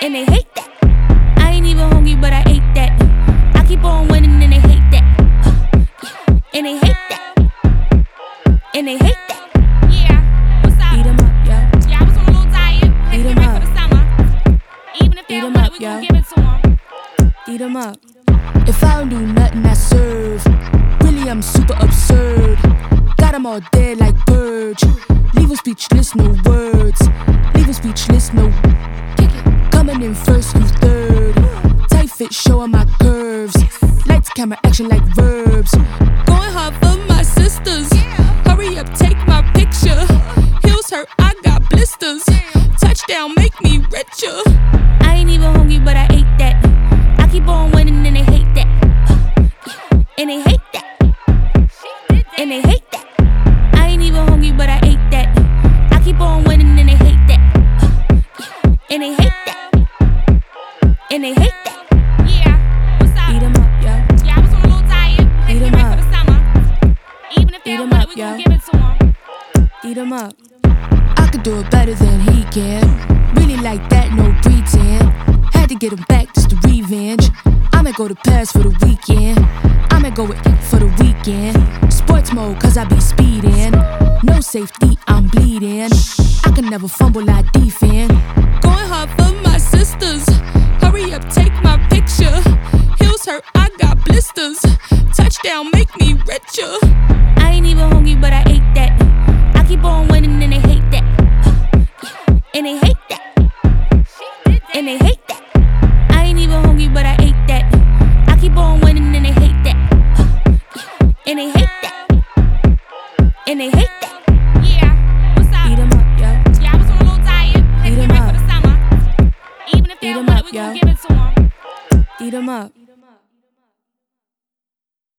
and they hate that. I ain't even hungry, but I ate that. I keep on winning and they hate that. And they hate that. And they hate that. Yeah, what's up? Eat 'em up, yo. Yeah, I was on a little diet. Had to Eat 'em get ready up. for the summer. Even if they Eat don't 'em want up, it, we gon' yo. give it to them. Eat 'em up. If I don't do nothing, I serve. Really, I'm super absurd. Got 'em all dead like birds. Leave 'em speechless, no words. Leave 'em speechless, no. Coming in first, you third. Tight fit, showing my curves. Lights, camera, action like verbs. Going hard for my sisters. Hurry up, take my picture. Heels hurt, I got blisters. Touchdown, make me richer. I ain't even hungry, but I ate that. I keep on winning and they hate that. And they hate that. And they hate that. I ain't even hungry, but I ate that. I keep on winning and they hate that. And they hate that. And they hate that. Yeah, what's up? Eat 'em up, yo. Yeah, I was on a little diet. Had to Eat get 'em ready up. for the summer. Even if they Eat don't 'em want up, it, we gon' yo. give it to them. Eat 'em up. I could do it better than he can. Really like that, no pretend. Had to get him back, just the revenge. I'ma go to Paris for the weekend. I'ma go with for the weekend. Sports mode, cause I be speeding. No safety, I'm bleeding. I can never fumble, I defend. Going hard for my sisters. Hurry up, take my picture. Heels hurt, I got blisters. Touchdown, make me richer. I ain't even hungry, but I ate that. I keep on winning and they hate that. And they hate that. And they hate that. I ain't even hungry, but I ate that. I keep on winning and they hate that. And they hate that. And they hate that. Yeah, what's up? Eat 'em up, yo. Yeah, I was on a little diet. Had to Eat get 'em ready up. for the summer. Even if they Eat don't 'em want up, it, we yo. gon' give it to them. Eat 'em up.